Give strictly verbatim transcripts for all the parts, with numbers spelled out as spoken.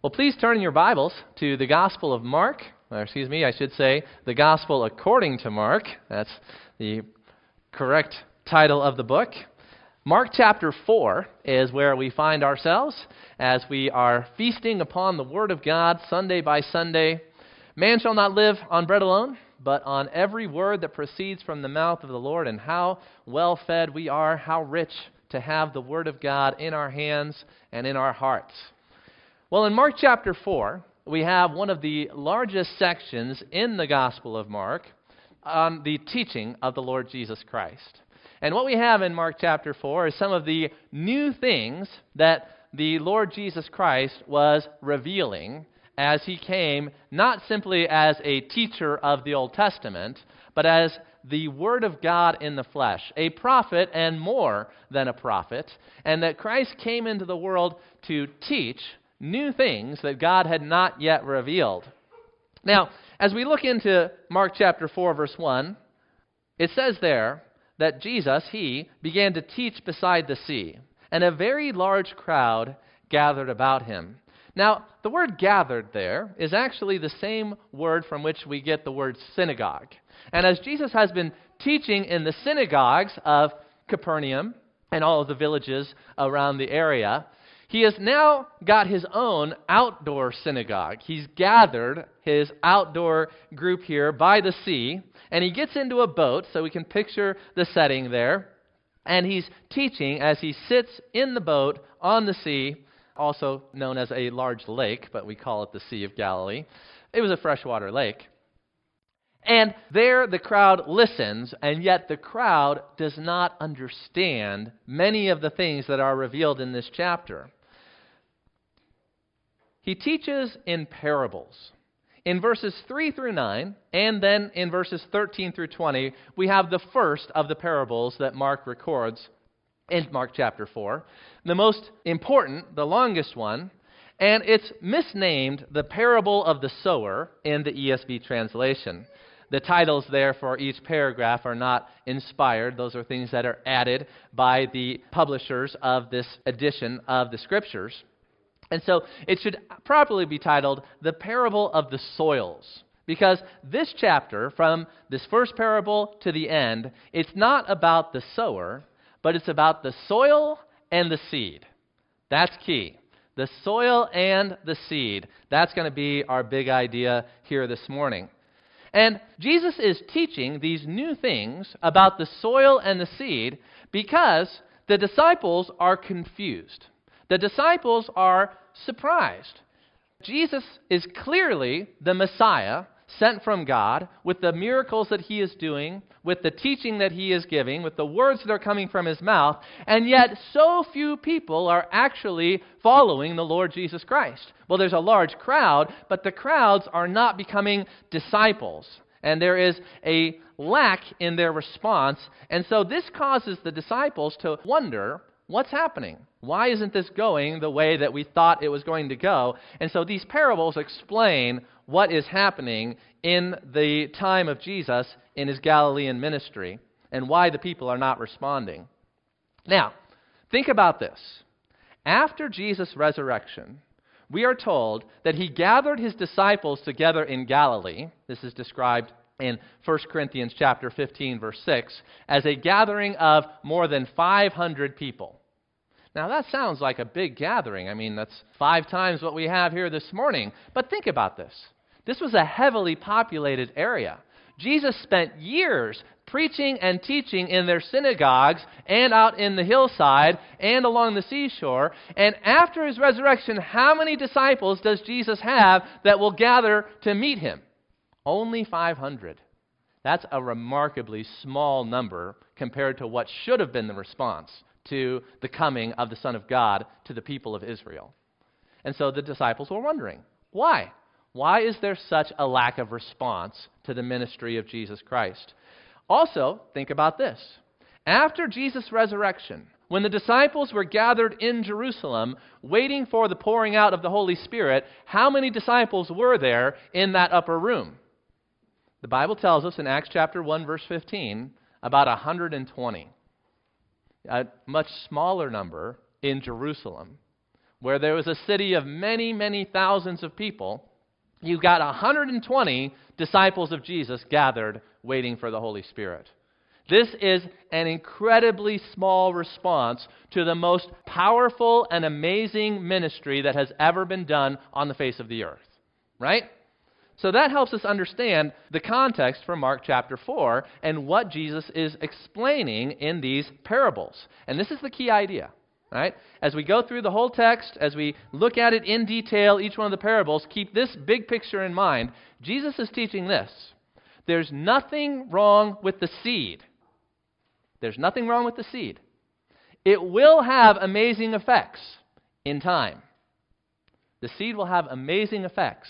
Well, please turn in your Bibles to the Gospel of Mark, or excuse me, I should say the Gospel according to Mark. That's the correct title of the book. Mark chapter four is where we find ourselves as we are feasting upon the Word of God Sunday by Sunday. Man shall not live on bread alone, but on every word that proceeds from the mouth of the Lord. And how well fed we are, how rich to have the Word of God in our hands and in our hearts. Well, in Mark chapter four, we have one of the largest sections in the Gospel of Mark on the teaching of the Lord Jesus Christ. And what we have in Mark chapter four is some of the new things that the Lord Jesus Christ was revealing as he came, not simply as a teacher of the Old Testament, but as the Word of God in the flesh, a prophet and more than a prophet, and that Christ came into the world to teach new things that God had not yet revealed. Now, as we look into Mark chapter four, verse one, it says there that Jesus, he began to teach beside the sea, and a very large crowd gathered about him. Now, the word gathered there is actually the same word from which we get the word synagogue. And as Jesus has been teaching in the synagogues of Capernaum and all of the villages around the area, he has now got his own outdoor synagogue. He's gathered his outdoor group here by the sea, and he gets into a boat, so we can picture the setting there, and he's teaching as he sits in the boat on the sea, also known as a large lake, but we call it the Sea of Galilee. It was a freshwater lake. And there the crowd listens, and yet the crowd does not understand many of the things that are revealed in this chapter. He teaches in parables. In verses three through nine, and then in verses thirteen through twenty, we have the first of the parables that Mark records in Mark chapter four. The most important, the longest one, and it's misnamed the parable of the sower in the E S V translation. The titles there for each paragraph are not inspired. Those are things that are added by the publishers of this edition of the Scriptures. And so it should properly be titled The Parable of the Soils, because this chapter, from this first parable to the end, it's not about the sower, but it's about the soil and the seed. That's key. The soil and the seed. That's going to be our big idea here this morning. And Jesus is teaching these new things about the soil and the seed because the disciples are confused. The disciples are surprised. Jesus is clearly the Messiah sent from God with the miracles that he is doing, with the teaching that he is giving, with the words that are coming from his mouth, and yet so few people are actually following the Lord Jesus Christ. Well, there's a large crowd, but the crowds are not becoming disciples, and there is a lack in their response, and so this causes the disciples to wonder, what's happening? Why isn't this going the way that we thought it was going to go? And so these parables explain what is happening in the time of Jesus in his Galilean ministry and why the people are not responding. Now, think about this. After Jesus' resurrection, we are told that he gathered his disciples together in Galilee. This is described in First Corinthians chapter fifteen, verse six, as a gathering of more than five hundred people. Now, that sounds like a big gathering. I mean, that's five times what we have here this morning. But think about this. This was a heavily populated area. Jesus spent years preaching and teaching in their synagogues and out in the hillside and along the seashore. And after his resurrection, how many disciples does Jesus have that will gather to meet him? Only five hundred. That's a remarkably small number compared to what should have been the response to the coming of the Son of God to the people of Israel. And so the disciples were wondering, why? Why is there such a lack of response to the ministry of Jesus Christ? Also, think about this. After Jesus' resurrection, when the disciples were gathered in Jerusalem, waiting for the pouring out of the Holy Spirit, how many disciples were there in that upper room? The Bible tells us in Acts chapter one, verse fifteen, about one hundred twenty. A much smaller number in Jerusalem. where there was a city of many, many thousands of people, you got one hundred twenty disciples of Jesus gathered waiting for the Holy Spirit. This is an incredibly small response to the most powerful and amazing ministry that has ever been done on the face of the earth, right? So that helps us understand the context for Mark chapter four and what Jesus is explaining in these parables. And this is the key idea, right? As we go through the whole text, as we look at it in detail, each one of the parables, keep this big picture in mind. Jesus is teaching this. There's nothing wrong with the seed. There's nothing wrong with the seed. It will have amazing effects in time. The seed will have amazing effects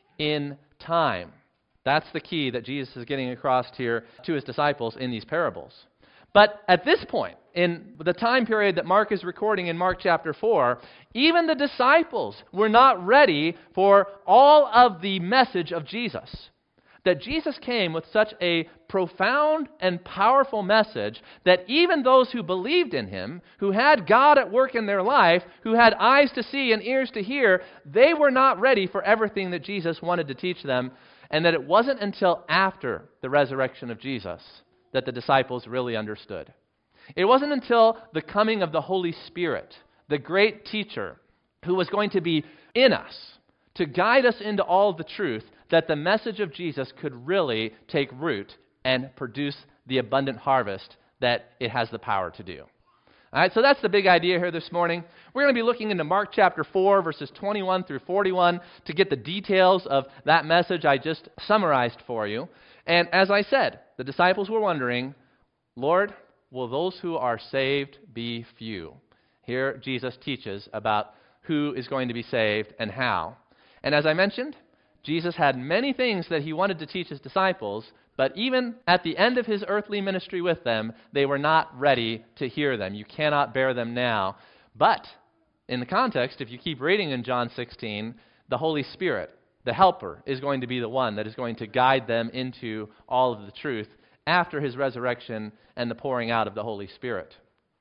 in time. That's the key that Jesus is getting across here to his disciples in these parables. But at this point, in the time period that Mark is recording in Mark chapter four, even the disciples were not ready for all of the message of Jesus. That Jesus came with such a profound and powerful message that even those who believed in him, who had God at work in their life, who had eyes to see and ears to hear, they were not ready for everything that Jesus wanted to teach them, and that it wasn't until after the resurrection of Jesus that the disciples really understood. It wasn't until the coming of the Holy Spirit, the great teacher, who was going to be in us to guide us into all the truth, that the message of Jesus could really take root and produce the abundant harvest that it has the power to do. All right, so that's the big idea here this morning. We're going to be looking into Mark chapter four, verses twenty-one through forty-one, to get the details of that message I just summarized for you. And as I said, the disciples were wondering, Lord, will those who are saved be few? Here Jesus teaches about who is going to be saved and how. And as I mentioned, Jesus had many things that he wanted to teach his disciples, but even at the end of his earthly ministry with them, they were not ready to hear them. You cannot bear them now. But in the context, if you keep reading in John sixteen, the Holy Spirit, the Helper, is going to be the one that is going to guide them into all of the truth after his resurrection and the pouring out of the Holy Spirit.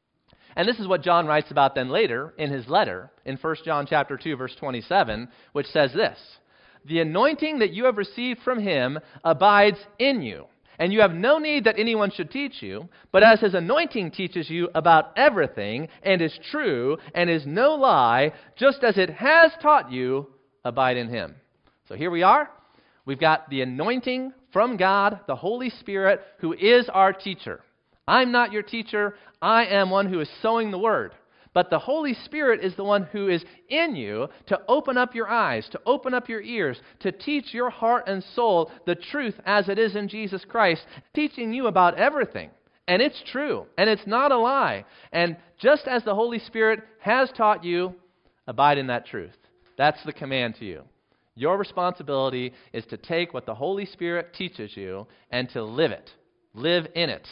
And this is what John writes about then later in his letter in First John chapter two, verse twenty-seven, which says this: the anointing that you have received from him abides in you, and you have no need that anyone should teach you, but as his anointing teaches you about everything, and is true, and is no lie, just as it has taught you, abide in him. So here we are. We've got the anointing from God, the Holy Spirit, who is our teacher. I'm not your teacher. I am one who is sowing the word. But the Holy Spirit is the one who is in you to open up your eyes, to open up your ears, to teach your heart and soul the truth as it is in Jesus Christ, teaching you about everything. And it's true, and it's not a lie. And just as the Holy Spirit has taught you, abide in that truth. That's the command to you. Your responsibility is to take what the Holy Spirit teaches you and to live it. Live in it.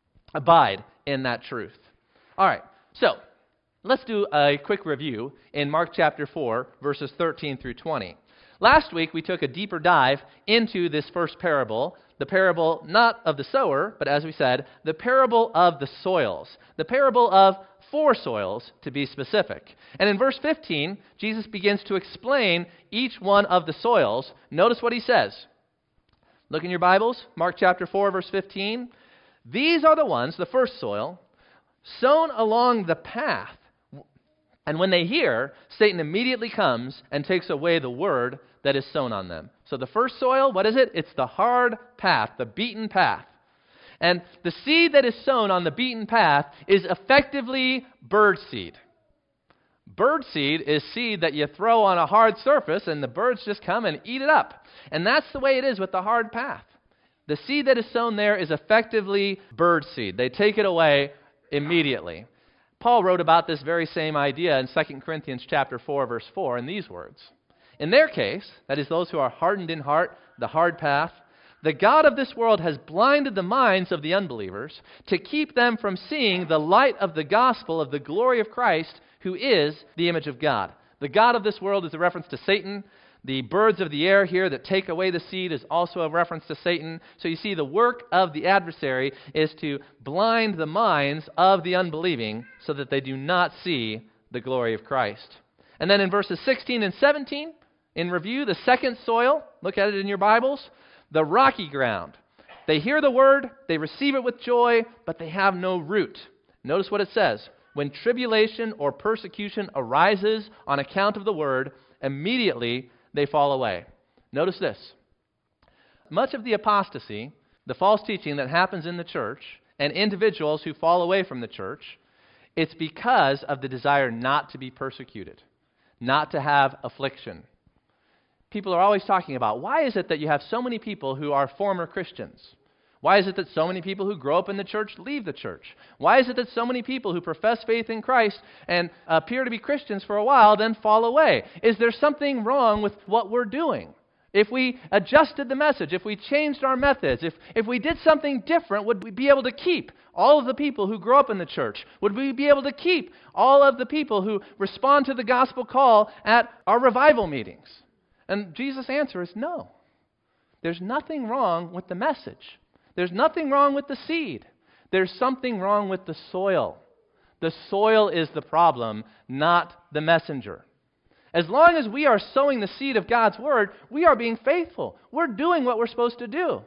Abide in that truth. All right, so let's do a quick review in Mark chapter four, verses thirteen through twenty. Last week, we took a deeper dive into this first parable, the parable not of the sower, but as we said, the parable of the soils, the parable of four soils, to be specific. And in verse fifteen, Jesus begins to explain each one of the soils. Notice what he says. Look in your Bibles, Mark chapter four, verse fifteen. These are the ones, the first soil, sown along the path. And when they hear, Satan immediately comes and takes away the word that is sown on them. So the first soil, what is it? It's the hard path, the beaten path. And the seed that is sown on the beaten path is effectively bird seed. Bird seed is seed that you throw on a hard surface and the birds just come and eat it up. And that's the way it is with the hard path. The seed that is sown there is effectively bird seed. They take it away immediately. Paul wrote about this very same idea in Second Corinthians chapter four, verse four, in these words. In their case, that is those who are hardened in heart, the hard path, the God of this world has blinded the minds of the unbelievers to keep them from seeing the light of the gospel of the glory of Christ, who is the image of God. The God of this world is a reference to Satan. The birds of the air here that take away the seed is also a reference to Satan. So you see, the work of the adversary is to blind the minds of the unbelieving so that they do not see the glory of Christ. And then in verses sixteen and seventeen, in review, the second soil, look at it in your Bibles, the rocky ground. They hear the word, they receive it with joy, but they have no root. Notice what it says. When tribulation or persecution arises on account of the word, immediately they fall away. Notice this. Much of the apostasy, the false teaching that happens in the church, and individuals who fall away from the church, it's because of the desire not to be persecuted, not to have affliction. People are always talking about, why is it that you have so many people who are former Christians? Why is it that so many people who grow up in the church leave the church? Why is it that so many people who profess faith in Christ and appear to be Christians for a while then fall away? Is there something wrong with what we're doing? If we adjusted the message, if we changed our methods, if, if we did something different, would we be able to keep all of the people who grow up in the church? Would we be able to keep all of the people who respond to the gospel call at our revival meetings? And Jesus' answer is no. There's nothing wrong with the message. There's nothing wrong with the seed. There's something wrong with the soil. The soil is the problem, not the messenger. As long as we are sowing the seed of God's word, we are being faithful. We're doing what we're supposed to do.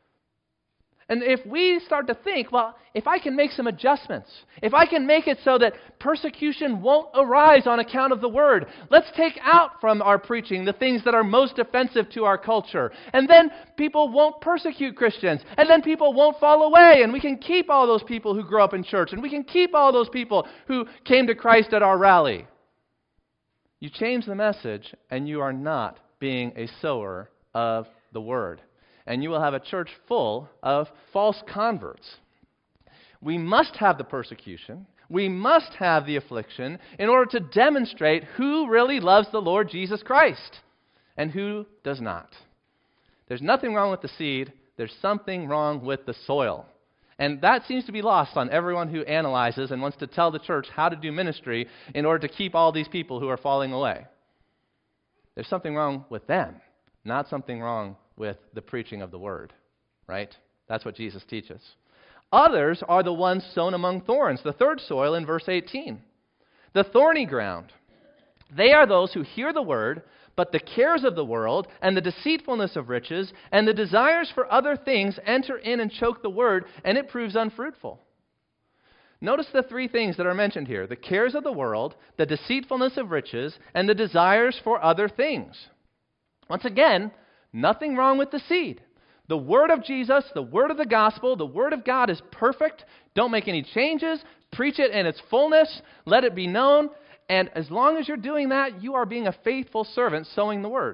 And if we start to think, well, if I can make some adjustments, if I can make it so that persecution won't arise on account of the word, let's take out from our preaching the things that are most offensive to our culture. And then people won't persecute Christians. And then people won't fall away. And we can keep all those people who grew up in church. And we can keep all those people who came to Christ at our rally. You change the message, and you are not being a sower of the word. And you will have a church full of false converts. We must have the persecution. We must have the affliction in order to demonstrate who really loves the Lord Jesus Christ and who does not. There's nothing wrong with the seed. There's something wrong with the soil. And that seems to be lost on everyone who analyzes and wants to tell the church how to do ministry in order to keep all these people who are falling away. There's something wrong with them, not something wrong with the preaching of the word, right? That's what Jesus teaches. Others are the ones sown among thorns, the third soil in verse eighteen. The thorny ground. They are those who hear the word, but the cares of the world and the deceitfulness of riches and the desires for other things enter in and choke the word, and it proves unfruitful. Notice the three things that are mentioned here. The cares of the world, the deceitfulness of riches, and the desires for other things. Once again, nothing wrong with the seed. The word of Jesus, the word of the gospel, the word of God is perfect. Don't make any changes. Preach it in its fullness. Let it be known. And as long as you're doing that, you are being a faithful servant sowing the word.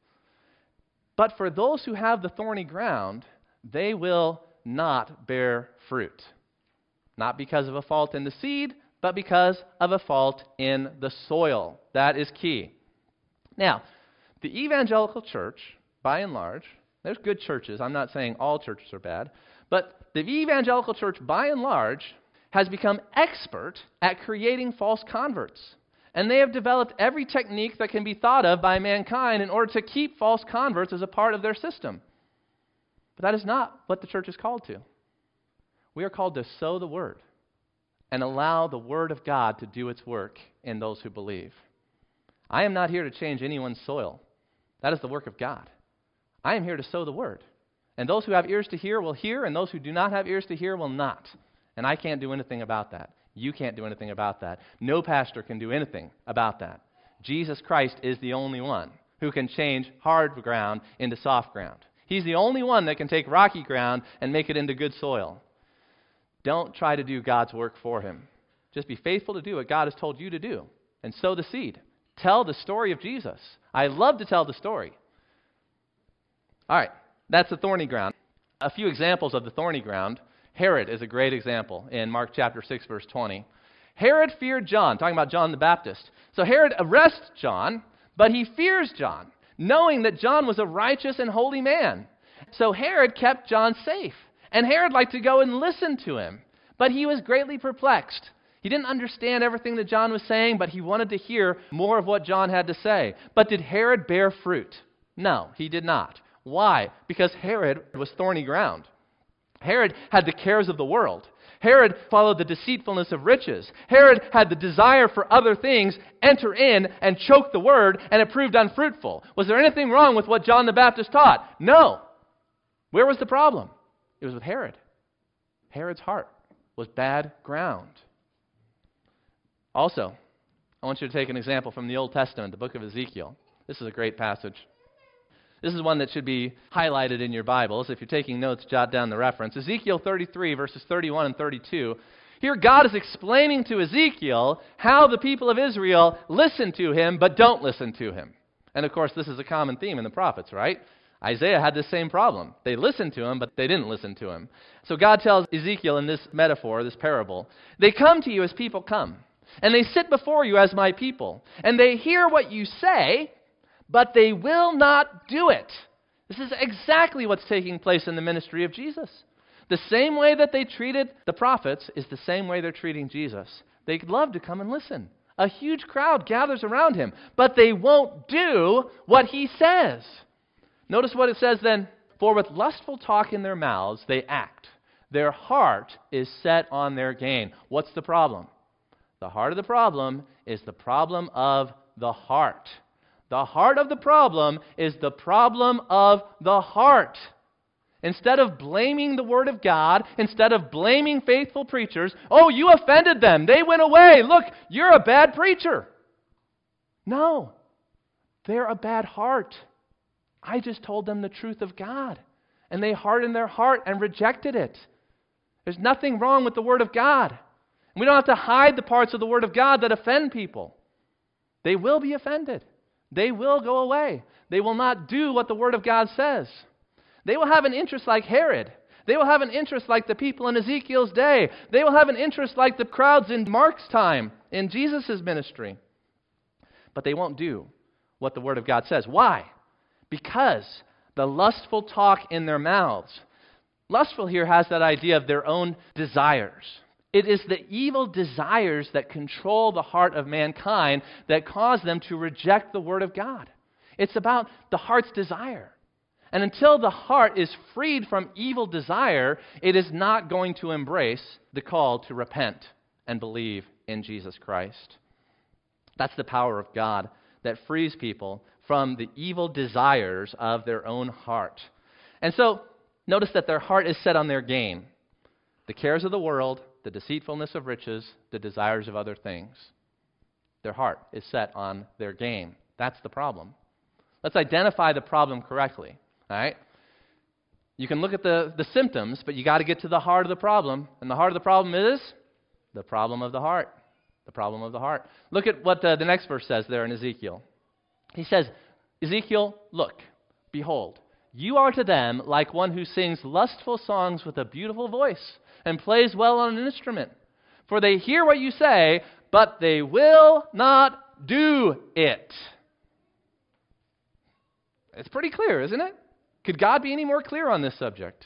But for those who have the thorny ground, they will not bear fruit. Not because of a fault in the seed, but because of a fault in the soil. That is key. Now, the evangelical church, by and large, there's good churches. I'm not saying all churches are bad. But the evangelical church, by and large, has become expert at creating false converts. And they have developed every technique that can be thought of by mankind in order to keep false converts as a part of their system. But that is not what the church is called to. We are called to sow the word and allow the word of God to do its work in those who believe. I am not here to change anyone's soil. That is the work of God. I am here to sow the word. And those who have ears to hear will hear, and those who do not have ears to hear will not. And I can't do anything about that. You can't do anything about that. No pastor can do anything about that. Jesus Christ is the only one who can change hard ground into soft ground. He's the only one that can take rocky ground and make it into good soil. Don't try to do God's work for him. Just be faithful to do what God has told you to do and sow the seed. Tell the story of Jesus. I love to tell the story. All right, that's the thorny ground. A few examples of the thorny ground. Herod is a great example in Mark chapter six, verse twenty. Herod feared John, talking about John the Baptist. So Herod arrests John, but he fears John, knowing that John was a righteous and holy man. So Herod kept John safe. And Herod liked to go and listen to him, but he was greatly perplexed. He didn't understand everything that John was saying, but he wanted to hear more of what John had to say. But did Herod bear fruit? No, he did not. Why? Because Herod was thorny ground. Herod had the cares of the world. Herod followed the deceitfulness of riches. Herod had the desire for other things enter in and choke the word, and it proved unfruitful. Was there anything wrong with what John the Baptist taught? No. Where was the problem? It was with Herod. Herod's heart was bad ground. Also, I want you to take an example from the Old Testament, the book of Ezekiel. This is a great passage. This is one that should be highlighted in your Bibles. If you're taking notes, jot down the reference. Ezekiel thirty-three, verses thirty-one and thirty-two. Here God is explaining to Ezekiel how the people of Israel listen to him but don't listen to him. And of course, this is a common theme in the prophets, right? Isaiah had the same problem. They listened to him, but they didn't listen to him. So God tells Ezekiel in this metaphor, this parable, they come to you as people come, and they sit before you as my people, and they hear what you say, but they will not do it. This is exactly what's taking place in the ministry of Jesus. The same way that they treated the prophets is the same way they're treating Jesus. They'd love to come and listen. A huge crowd gathers around him, but they won't do what he says. Notice what it says then. For with lustful talk in their mouths they act. Their heart is set on their gain. What's the problem? The heart of the problem is the problem of the heart. The heart of the problem is the problem of the heart. Instead of blaming the Word of God, instead of blaming faithful preachers, oh, you offended them. They went away. Look, you're a bad preacher. No, they're a bad heart. I just told them the truth of God, and they hardened their heart and rejected it. There's nothing wrong with the Word of God. We don't have to hide the parts of the Word of God that offend people. They will be offended. They will go away. They will not do what the Word of God says. They will have an interest like Herod. They will have an interest like the people in Ezekiel's day. They will have an interest like the crowds in Mark's time, in Jesus' ministry. But they won't do what the Word of God says. Why? Because the lustful talk in their mouths. Lustful here has that idea of their own desires. It is the evil desires that control the heart of mankind that cause them to reject the Word of God. It's about the heart's desire. And until the heart is freed from evil desire, it is not going to embrace the call to repent and believe in Jesus Christ. That's the power of God that frees people from the evil desires of their own heart. And so, notice that their heart is set on their gain. The cares of the world, the deceitfulness of riches, the desires of other things. Their heart is set on their gain. That's the problem. Let's identify the problem correctly. All right? You can look at the, the symptoms, but you got to get to the heart of the problem. And the heart of the problem is the problem of the heart. The problem of the heart. Look at what uh, the next verse says there in Ezekiel. He says, Ezekiel, look, behold, you are to them like one who sings lustful songs with a beautiful voice and plays well on an instrument. For they hear what you say, but they will not do it. It's pretty clear, isn't it? Could God be any more clear on this subject?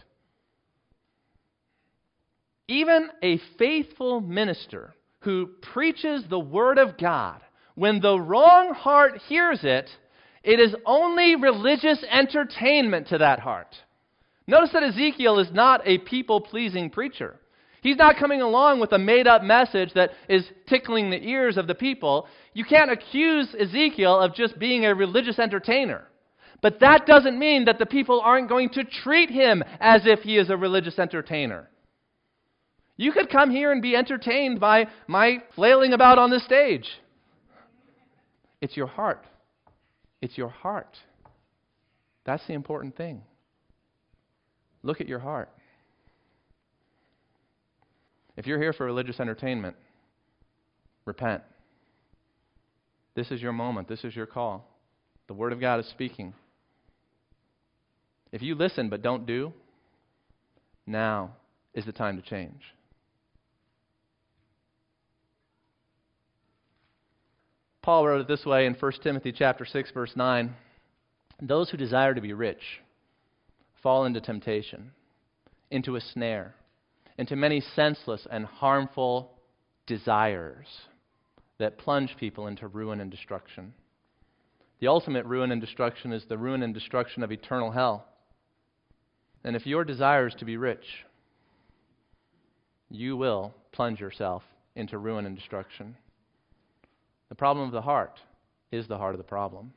Even a faithful minister who preaches the Word of God, when the wrong heart hears it, it is only religious entertainment to that heart. Notice that Ezekiel is not a people-pleasing preacher. He's not coming along with a made-up message that is tickling the ears of the people. You can't accuse Ezekiel of just being a religious entertainer. But that doesn't mean that the people aren't going to treat him as if he is a religious entertainer. You could come here and be entertained by my flailing about on the stage. It's your heart. It's your heart. That's the important thing. Look at your heart. If you're here for religious entertainment, repent. This is your moment. This is your call. The Word of God is speaking. If you listen but don't do, now is the time to change. Paul wrote it this way in First Timothy chapter six, verse nine. Those who desire to be rich fall into temptation, into a snare, into many senseless and harmful desires that plunge people into ruin and destruction. The ultimate ruin and destruction is the ruin and destruction of eternal hell. And if your desire is to be rich, you will plunge yourself into ruin and destruction. The problem of the heart is the heart of the problem.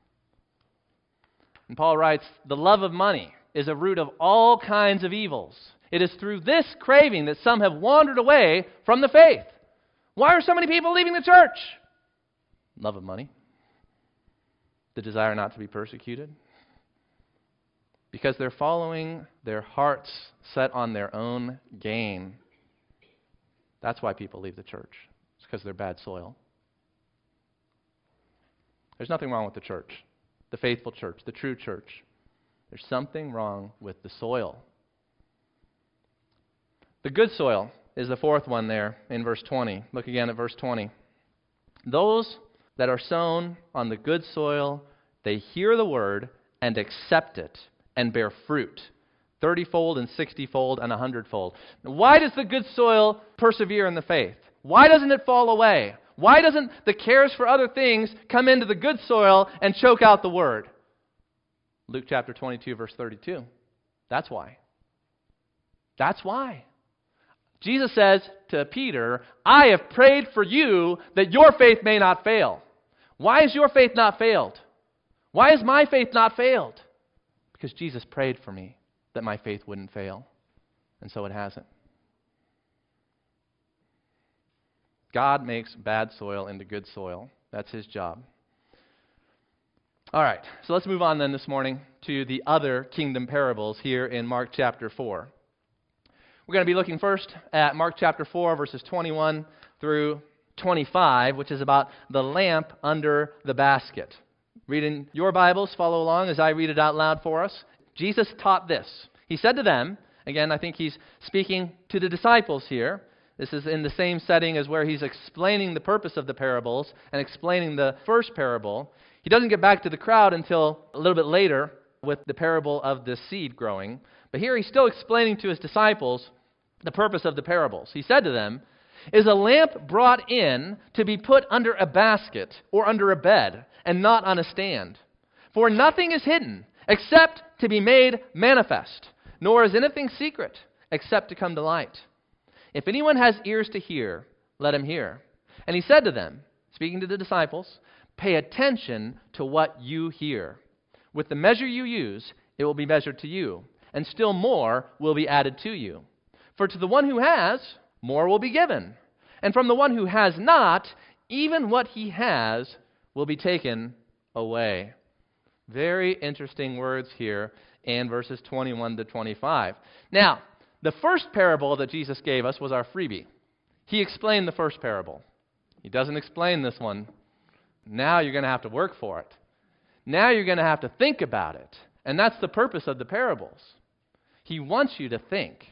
And Paul writes, the love of money is a root of all kinds of evils. It is through this craving that some have wandered away from the faith. Why are so many people leaving the church? Love of money. The desire not to be persecuted. Because they're following their hearts set on their own gain. That's why people leave the church. It's because they're bad soil. There's nothing wrong with the church, the faithful church, the true church. There's something wrong with the soil. The good soil is the fourth one there in verse twenty. Look again at verse twenty. Those that are sown on the good soil, they hear the word and accept it and bear fruit, thirty-fold and sixty-fold and a hundredfold. Why does the good soil persevere in the faith? Why doesn't it fall away? Why doesn't the cares for other things come into the good soil and choke out the word? Luke chapter twenty-two, verse thirty-two. That's why. That's why. Jesus says to Peter, I have prayed for you that your faith may not fail. Why has your faith not failed? Why has my faith not failed? Because Jesus prayed for me that my faith wouldn't fail. And so it hasn't. God makes bad soil into good soil. That's his job. All right, so let's move on then this morning to the other kingdom parables here in Mark chapter four. We're going to be looking first at Mark chapter four, verses twenty-one through twenty-five, which is about the lamp under the basket. Read in your Bibles, follow along as I read it out loud for us. Jesus taught this. He said to them, again, I think he's speaking to the disciples here. This is in the same setting as where he's explaining the purpose of the parables and explaining the first parable. He doesn't get back to the crowd until a little bit later with the parable of the seed growing. But here he's still explaining to his disciples the purpose of the parables. He said to them, is a lamp brought in to be put under a basket or under a bed and not on a stand? For nothing is hidden except to be made manifest, nor is anything secret except to come to light. If anyone has ears to hear, let him hear. And he said to them, speaking to the disciples, pay attention to what you hear. With the measure you use, it will be measured to you, and still more will be added to you. For to the one who has, more will be given. And from the one who has not, even what he has will be taken away. Very interesting words here in verses twenty-one to twenty-five. Now, the first parable that Jesus gave us was our freebie. He explained the first parable. He doesn't explain this one. Now you're going to have to work for it. Now you're going to have to think about it. And that's the purpose of the parables. He wants you to think.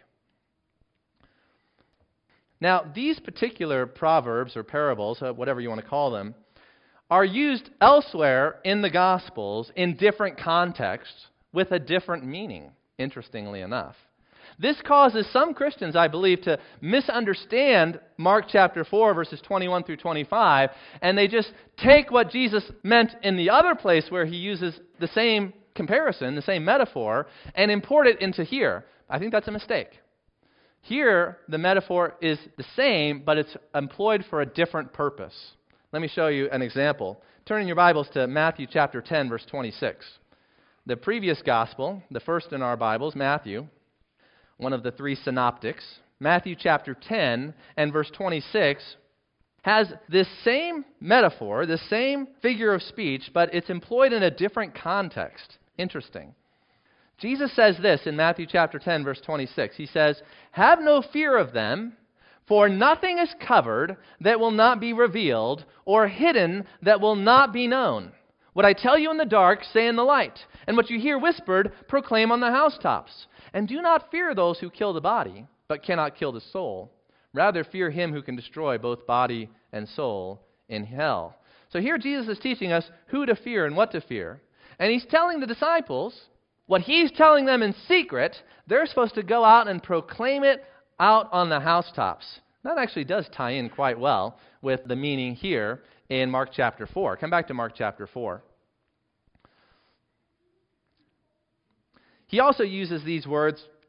Now, these particular proverbs or parables, whatever you want to call them, are used elsewhere in the Gospels in different contexts with a different meaning, interestingly enough. This causes some Christians, I believe, to misunderstand Mark chapter four, verses twenty-one through twenty-five, and they just take what Jesus meant in the other place where he uses the same comparison, the same metaphor, and import it into here. I think that's a mistake. Here, the metaphor is the same, but it's employed for a different purpose. Let me show you an example. Turn in your Bibles to Matthew chapter ten, verse twenty-six. The previous gospel, the first in our Bibles, Matthew, one of the three synoptics, Matthew chapter ten and verse twenty-six, has this same metaphor, this same figure of speech, but it's employed in a different context. Interesting. Jesus says this in Matthew chapter ten, verse twenty-six. He says, have no fear of them, for nothing is covered that will not be revealed, or hidden that will not be known. What I tell you in the dark, say in the light, and what you hear whispered, proclaim on the housetops. And do not fear those who kill the body, but cannot kill the soul. Rather fear him who can destroy both body and soul in hell. So here Jesus is teaching us who to fear and what to fear. And he's telling the disciples what he's telling them in secret. They're supposed to go out and proclaim it out on the housetops. That actually does tie in quite well with the meaning here in Mark chapter four. Come back to Mark chapter four. He also uses these words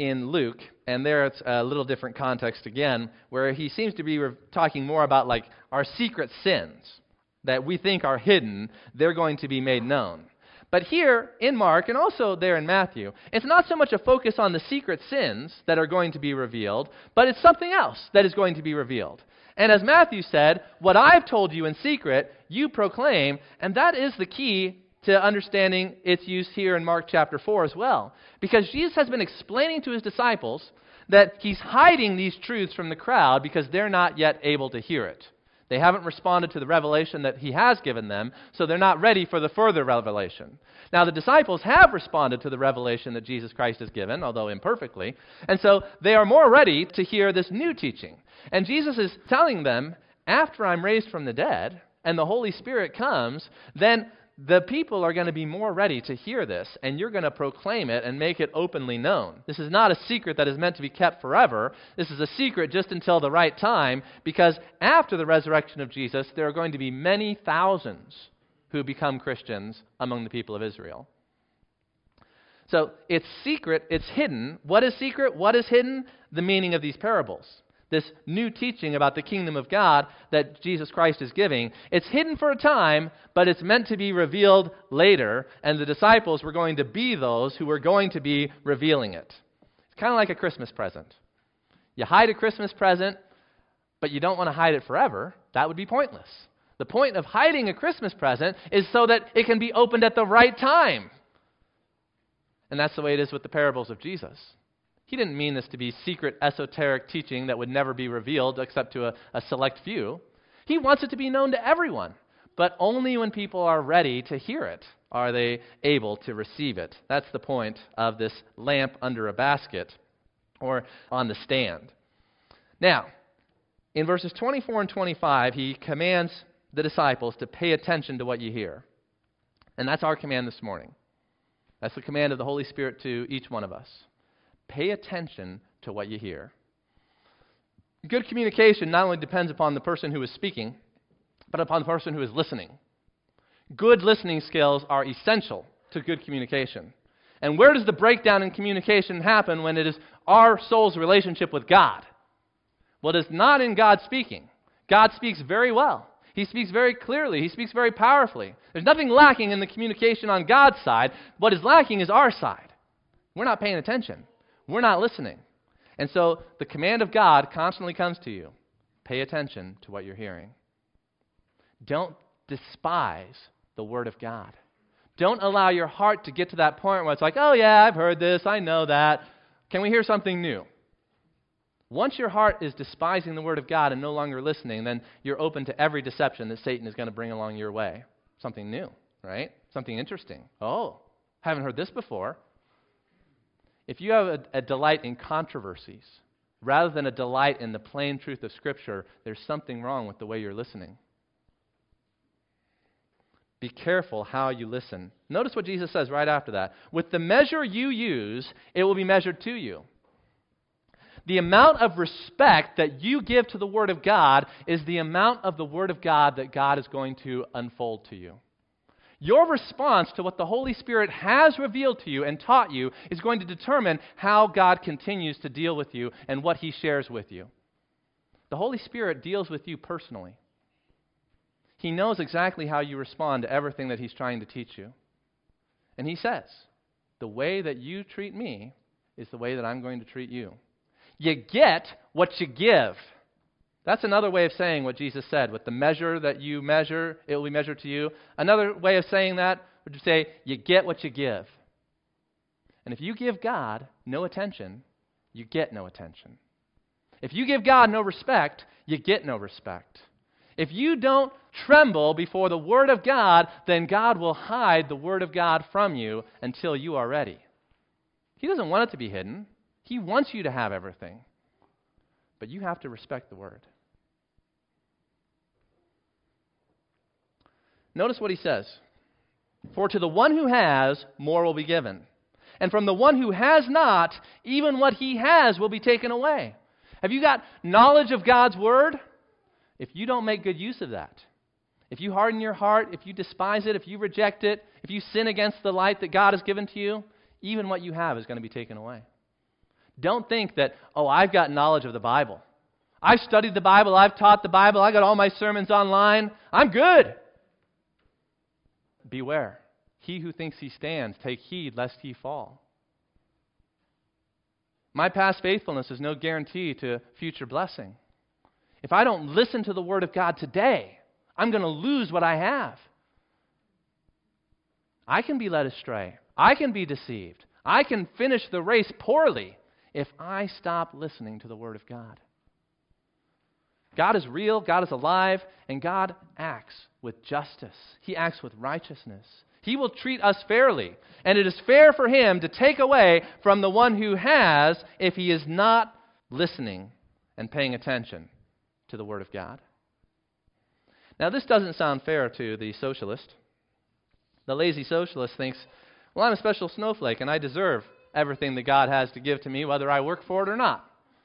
in Luke, and there it's a little different context again, where he seems to be re- talking more about like our secret sins that we think are hidden, they're going to be made known. But here in Mark, and also there in Matthew, it's not so much a focus on the secret sins that are going to be revealed, but it's something else that is going to be revealed. And as Matthew said, what I've told you in secret, you proclaim, and that is the key to understanding its use here in Mark chapter four as well. Because Jesus has been explaining to his disciples that he's hiding these truths from the crowd because they're not yet able to hear it. They haven't responded to the revelation that he has given them, so they're not ready for the further revelation. Now, the disciples have responded to the revelation that Jesus Christ has given, although imperfectly, and so they are more ready to hear this new teaching. And Jesus is telling them, after I'm raised from the dead and the Holy Spirit comes, then the people are going to be more ready to hear this, and you're going to proclaim it and make it openly known. This is not a secret that is meant to be kept forever. This is a secret just until the right time, because after the resurrection of Jesus, there are going to be many thousands who become Christians among the people of Israel. So it's secret, it's hidden. What is secret? What is hidden? The meaning of these parables. This new teaching about the kingdom of God that Jesus Christ is giving. It's hidden for a time, but it's meant to be revealed later, and the disciples were going to be those who were going to be revealing it. It's kind of like a Christmas present. You hide a Christmas present, but you don't want to hide it forever. That would be pointless. The point of hiding a Christmas present is so that it can be opened at the right time. And that's the way it is with the parables of Jesus. He didn't mean this to be secret, esoteric teaching that would never be revealed except to a, a select few. He wants it to be known to everyone, but only when people are ready to hear it are they able to receive it. That's the point of this lamp under a basket or on the stand. Now, in verses twenty-four and twenty-five, he commands the disciples to pay attention to what you hear. And that's our command this morning. That's the command of the Holy Spirit to each one of us. Pay attention to what you hear. Good communication not only depends upon the person who is speaking, but upon the person who is listening. Good listening skills are essential to good communication. And where does the breakdown in communication happen when it is our soul's relationship with God? Well, it is not in God speaking. God speaks very well. He speaks very clearly. He speaks very powerfully. There's nothing lacking in the communication on God's side. What is lacking is our side. We're not paying attention. We're not listening. And so the command of God constantly comes to you. Pay attention to what you're hearing. Don't despise the Word of God. Don't allow your heart to get to that point where it's like, oh yeah, I've heard this, I know that. Can we hear something new? Once your heart is despising the Word of God and no longer listening, then you're open to every deception that Satan is going to bring along your way. Something new, right? Something interesting. Oh, haven't heard this before. If you have a, a delight in controversies rather than a delight in the plain truth of Scripture, there's something wrong with the way you're listening. Be careful how you listen. Notice what Jesus says right after that. With the measure you use, it will be measured to you. The amount of respect that you give to the Word of God is the amount of the Word of God that God is going to unfold to you. Your response to what the Holy Spirit has revealed to you and taught you is going to determine how God continues to deal with you and what He shares with you. The Holy Spirit deals with you personally. He knows exactly how you respond to everything that He's trying to teach you. And He says, the way that you treat me is the way that I'm going to treat you. You get what you give. That's another way of saying what Jesus said. With the measure that you measure, it will be measured to you. Another way of saying that would say, you get what you give. And if you give God no attention, you get no attention. If you give God no respect, you get no respect. If you don't tremble before the Word of God, then God will hide the Word of God from you until you are ready. He doesn't want it to be hidden. He wants you to have everything. But you have to respect the Word. Notice what he says. For to the one who has, more will be given. And from the one who has not, even what he has will be taken away. Have you got knowledge of God's Word? If you don't make good use of that, if you harden your heart, if you despise it, if you reject it, if you sin against the light that God has given to you, even what you have is going to be taken away. Don't think that, oh, I've got knowledge of the Bible. I've studied the Bible. I've taught the Bible. I got all my sermons online. I'm good. Beware. He who thinks he stands, take heed lest he fall. My past faithfulness is no guarantee to future blessing. If I don't listen to the Word of God today, I'm going to lose what I have. I can be led astray. I can be deceived. I can finish the race poorly if I stop listening to the Word of God. God is real, God is alive, and God acts with justice. He acts with righteousness. He will treat us fairly, and it is fair for Him to take away from the one who has if he is not listening and paying attention to the Word of God. Now, this doesn't sound fair to the socialist. The lazy socialist thinks, well, I'm a special snowflake, and I deserve everything that God has to give to me, whether I work for it or not.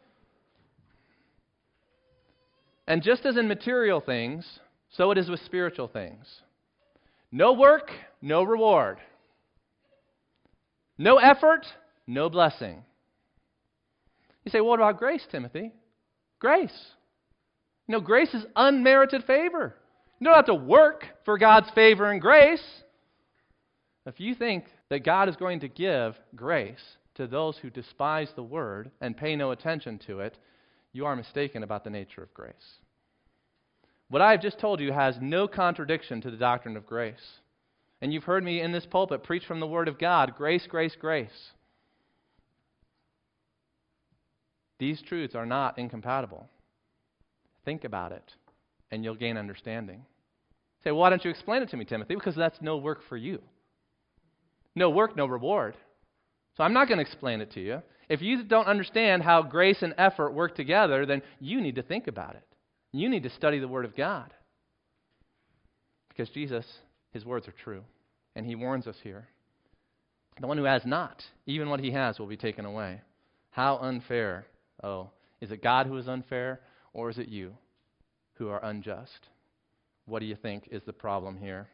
And just as in material things, so it is with spiritual things. No work, no reward. No effort, no blessing. You say, well, what about grace, Timothy? Grace. You know, grace is unmerited favor. You don't have to work for God's favor and grace. If you think that God is going to give grace to those who despise the Word and pay no attention to it, you are mistaken about the nature of grace. What I have just told you has no contradiction to the doctrine of grace. And you've heard me in this pulpit preach from the Word of God, grace, grace, grace. These truths are not incompatible. Think about it, and you'll gain understanding. Say, well, why don't you explain it to me, Timothy? Because that's no work for you. No work, no reward. So I'm not going to explain it to you. If you don't understand how grace and effort work together, then you need to think about it. You need to study the Word of God. Because Jesus, His words are true. And He warns us here. The one who has not, even what he has will be taken away. How unfair. Oh, is it God who is unfair, or is it you who are unjust? What do you think is the problem here?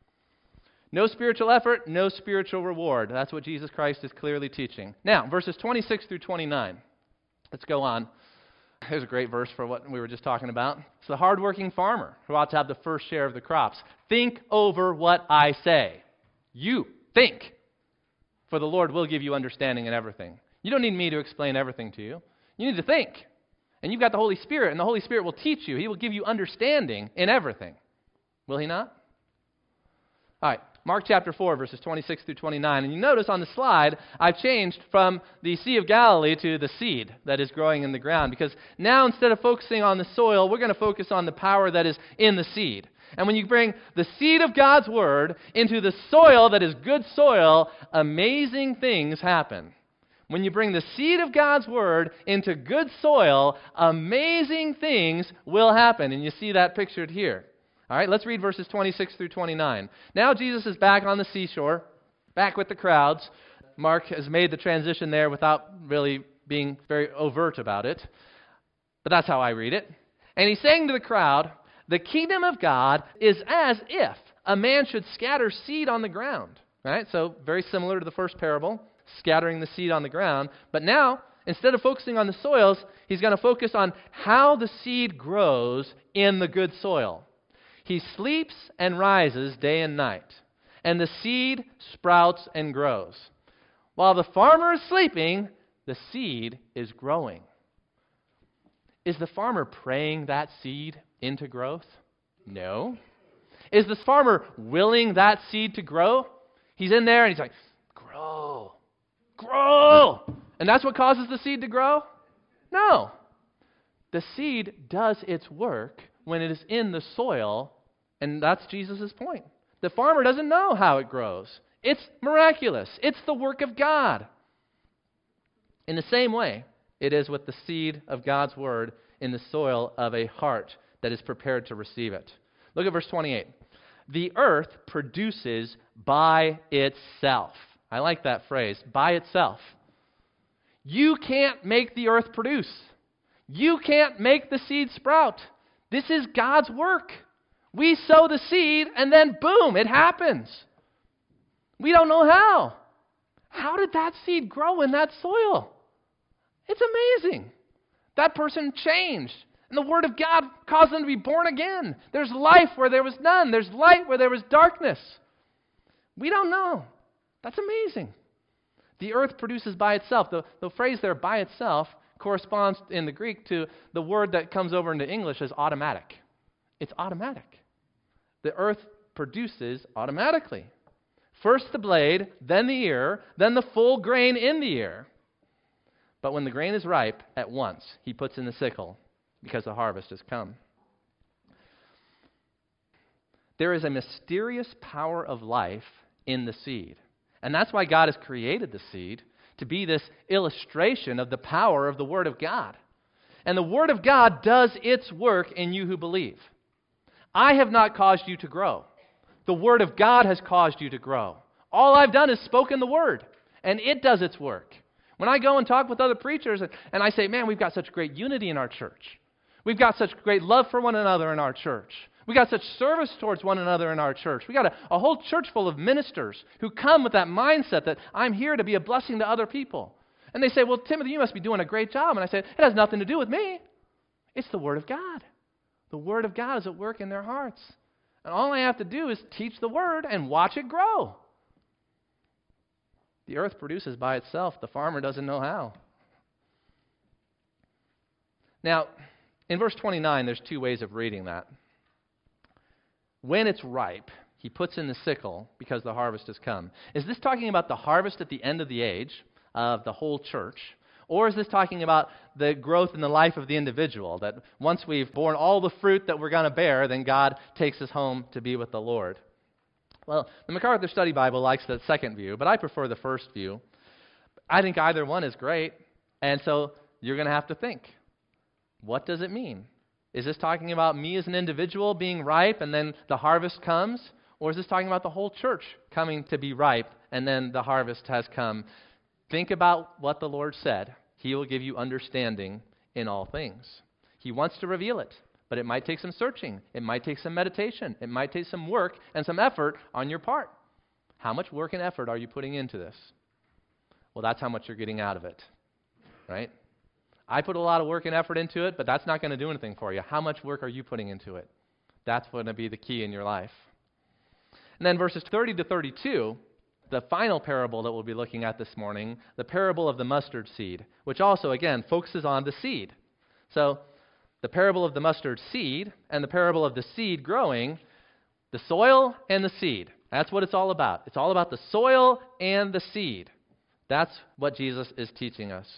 No spiritual effort, no spiritual reward. That's what Jesus Christ is clearly teaching. Now, verses twenty-six through twenty-nine. Let's go on. Here's a great verse for what we were just talking about. It's the hardworking farmer who ought to have the first share of the crops. Think over what I say. You think, for the Lord will give you understanding in everything. You don't need me to explain everything to you. You need to think. And you've got the Holy Spirit, and the Holy Spirit will teach you. He will give you understanding in everything. Will He not? All right. Mark chapter four, verses twenty-six through twenty-nine. And you notice on the slide, I've changed from the Sea of Galilee to the seed that is growing in the ground. Because now instead of focusing on the soil, we're going to focus on the power that is in the seed. And when you bring the seed of God's Word into the soil that is good soil, amazing things happen. When you bring the seed of God's Word into good soil, amazing things will happen. And you see that pictured here. All right, let's read verses twenty-six through twenty-nine. Now Jesus is back on the seashore, back with the crowds. Mark has made the transition there without really being very overt about it. But that's how I read it. And he's saying to the crowd, the kingdom of God is as if a man should scatter seed on the ground. All right, so very similar to the first parable, scattering the seed on the ground. But now, instead of focusing on the soils, he's going to focus on how the seed grows in the good soil. He sleeps and rises day and night, and the seed sprouts and grows. While the farmer is sleeping, the seed is growing. Is the farmer praying that seed into growth? No. Is the farmer willing that seed to grow? He's in there and he's like, grow, grow. And that's what causes the seed to grow? No. The seed does its work when it is in the soil, and that's Jesus' point. The farmer doesn't know how it grows. It's miraculous. It's the work of God. In the same way, it is with the seed of God's Word in the soil of a heart that is prepared to receive it. Look at verse twenty-eight. The earth produces by itself. I like that phrase, by itself. You can't make the earth produce. You can't make the seed sprout. This is God's work. We sow the seed, and then boom, it happens. We don't know how. How did that seed grow in that soil? It's amazing. That person changed. And the Word of God caused them to be born again. There's life where there was none. There's light where there was darkness. We don't know. That's amazing. The earth produces by itself. The, the phrase there, by itself, corresponds in the Greek to the word that comes over into English as automatic. It's automatic. The earth produces automatically. First the blade, then the ear, then the full grain in the ear. But when the grain is ripe, at once he puts in the sickle, because the harvest has come. There is a mysterious power of life in the seed. And that's why God has created the seed, to be this illustration of the power of the Word of God. And the Word of God does its work in you who believe. I have not caused you to grow. The Word of God has caused you to grow. All I've done is spoken the Word, and it does its work. When I go and talk with other preachers, and, and I say, man, we've got such great unity in our church. We've got such great love for one another in our church. We got such service towards one another in our church. We got a, a whole church full of ministers who come with that mindset that I'm here to be a blessing to other people. And they say, well, Timothy, you must be doing a great job. And I say, it has nothing to do with me. It's the Word of God. The Word of God is at work in their hearts. And all I have to do is teach the Word and watch it grow. The earth produces by itself. The farmer doesn't know how. Now, in verse twenty-nine, there's two ways of reading that. When it's ripe, he puts in the sickle because the harvest has come. Is this talking about the harvest at the end of the age of the whole church? Or is this talking about the growth in the life of the individual, that once we've borne all the fruit that we're going to bear, then God takes us home to be with the Lord? Well, the MacArthur Study Bible likes the second view, but I prefer the first view. I think either one is great, and so you're going to have to think, what does it mean? Is this talking about me as an individual being ripe and then the harvest comes? Or is this talking about the whole church coming to be ripe and then the harvest has come? Think about what the Lord said. He will give you understanding in all things. He wants to reveal it, but it might take some searching. It might take some meditation. It might take some work and some effort on your part. How much work and effort are you putting into this? Well, that's how much you're getting out of it, right? I put a lot of work and effort into it, but that's not going to do anything for you. How much work are you putting into it? That's going to be the key in your life. And then verses thirty to thirty-two, the final parable that we'll be looking at this morning, the parable of the mustard seed, which also, again, focuses on the seed. So the parable of the mustard seed and the parable of the seed growing, the soil and the seed. That's what it's all about. It's all about the soil and the seed. That's what Jesus is teaching us.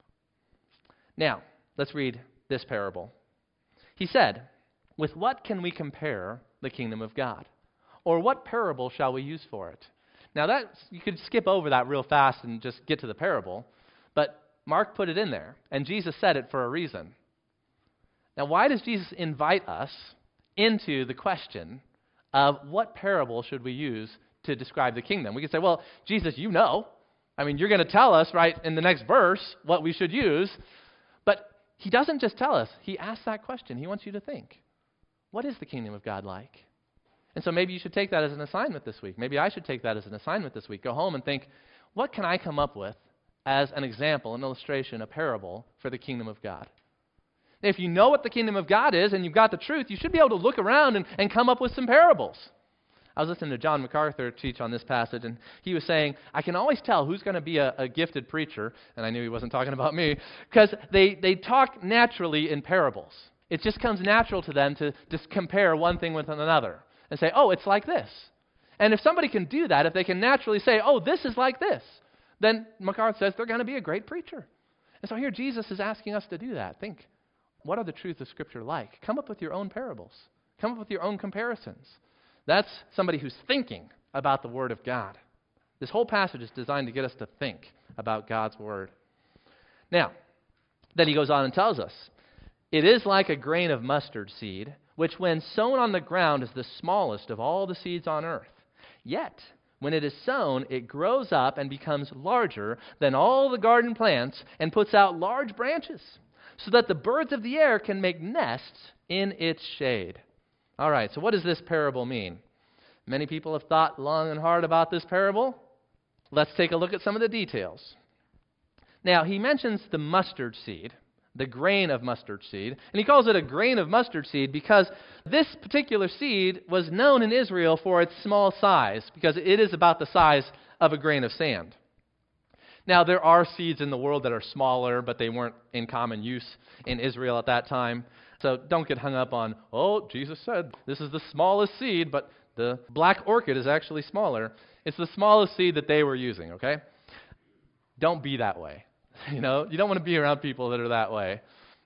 Now, let's read this parable. He said, with what can we compare the kingdom of God? Or what parable shall we use for it? Now, that you could skip over that real fast and just get to the parable, but Mark put it in there, and Jesus said it for a reason. Now, why does Jesus invite us into the question of what parable should we use to describe the kingdom? We could say, well, Jesus, you know. I mean, you're going to tell us right in the next verse what we should use. But he doesn't just tell us. He asks that question. He wants you to think, what is the kingdom of God like? And so maybe you should take that as an assignment this week. Maybe I should take that as an assignment this week. Go home and think, what can I come up with as an example, an illustration, a parable for the kingdom of God? If you know what the kingdom of God is and you've got the truth, you should be able to look around and, and come up with some parables. I was listening to John MacArthur teach on this passage, and he was saying, I can always tell who's going to be a, a gifted preacher, and I knew he wasn't talking about me, because they, they talk naturally in parables. It just comes natural to them to just compare one thing with another and say, oh, it's like this. And if somebody can do that, if they can naturally say, oh, this is like this, then MacArthur says they're going to be a great preacher. And so here Jesus is asking us to do that. Think, what are the truths of Scripture like? Come up with your own parables. Come up with your own comparisons. That's somebody who's thinking about the Word of God. This whole passage is designed to get us to think about God's Word. Now, then he goes on and tells us, it is like a grain of mustard seed, which when sown on the ground is the smallest of all the seeds on earth. Yet, when it is sown, it grows up and becomes larger than all the garden plants and puts out large branches, so that the birds of the air can make nests in its shade. All right, so what does this parable mean? Many people have thought long and hard about this parable. Let's take a look at some of the details. Now, he mentions the mustard seed, the grain of mustard seed, and he calls it a grain of mustard seed because this particular seed was known in Israel for its small size, because it is about the size of a grain of sand. Now, there are seeds in the world that are smaller, but they weren't in common use in Israel at that time. So don't get hung up on, oh, Jesus said this is the smallest seed, but the black orchid is actually smaller. It's the smallest seed that they were using, okay? Don't be that way. You know, you don't want to be around people that are that way.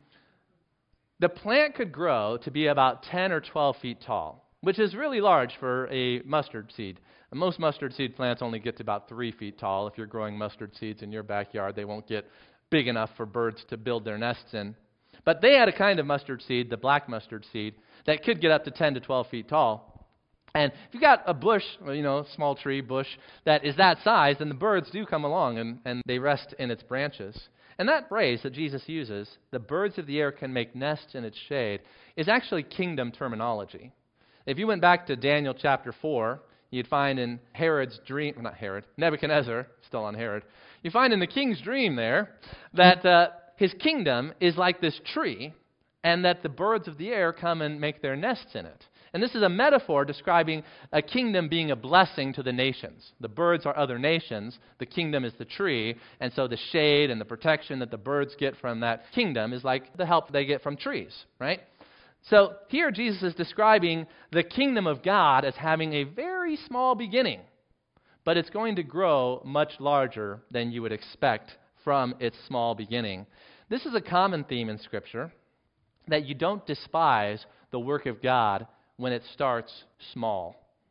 The plant could grow to be about ten or twelve feet tall, which is really large for a mustard seed. Most mustard seed plants only get to about three feet tall. If you're growing mustard seeds in your backyard, they won't get big enough for birds to build their nests in. But they had a kind of mustard seed, the black mustard seed, that could get up to ten to twelve feet tall. And if you've got a bush, you know, small tree, bush, that is that size, then the birds do come along and, and they rest in its branches. And that phrase that Jesus uses, the birds of the air can make nests in its shade, is actually kingdom terminology. If you went back to Daniel chapter four, you'd find in Herod's dream, not Herod, Nebuchadnezzar, still on Herod, you find in the king's dream there that uh, his kingdom is like this tree, and that the birds of the air come and make their nests in it. And this is a metaphor describing a kingdom being a blessing to the nations. The birds are other nations. The kingdom is the tree. And so the shade and the protection that the birds get from that kingdom is like the help they get from trees, right? So here Jesus is describing the kingdom of God as having a very small beginning, but it's going to grow much larger than you would expect from its small beginning. This is a common theme in Scripture, that you don't despise the work of God when it starts small.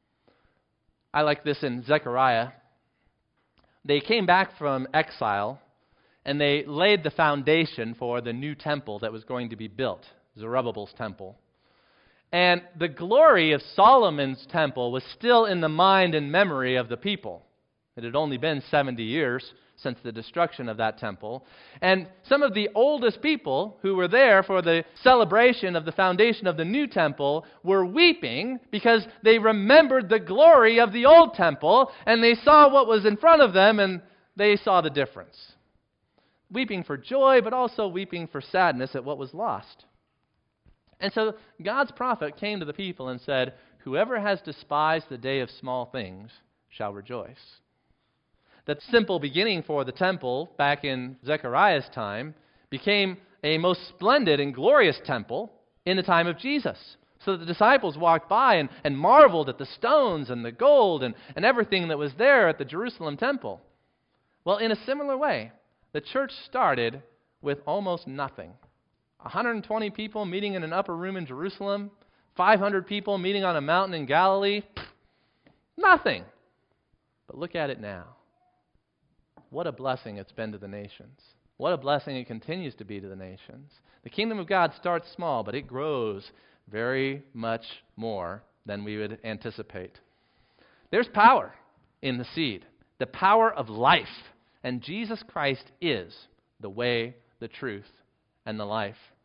I like this in Zechariah. They came back from exile, and they laid the foundation for the new temple that was going to be built, Zerubbabel's temple. And the glory of Solomon's temple was still in the mind and memory of the people. It had only been seventy years since the destruction of that temple. And some of the oldest people who were there for the celebration of the foundation of the new temple were weeping because they remembered the glory of the old temple, and they saw what was in front of them, and they saw the difference. Weeping for joy, but also weeping for sadness at what was lost. And so God's prophet came to the people and said, "Whoever has despised the day of small things shall rejoice." That simple beginning for the temple back in Zechariah's time became a most splendid and glorious temple in the time of Jesus. So that the disciples walked by and, and marveled at the stones and the gold and, and everything that was there at the Jerusalem temple. Well, in a similar way, the church started with almost nothing. one hundred twenty people meeting in an upper room in Jerusalem, five hundred people meeting on a mountain in Galilee. Nothing. But look at it now. What a blessing it's been to the nations. What a blessing it continues to be to the nations. The kingdom of God starts small, but it grows very much more than we would anticipate. There's power in the seed, the power of life. And Jesus Christ is the way, the truth, and the life.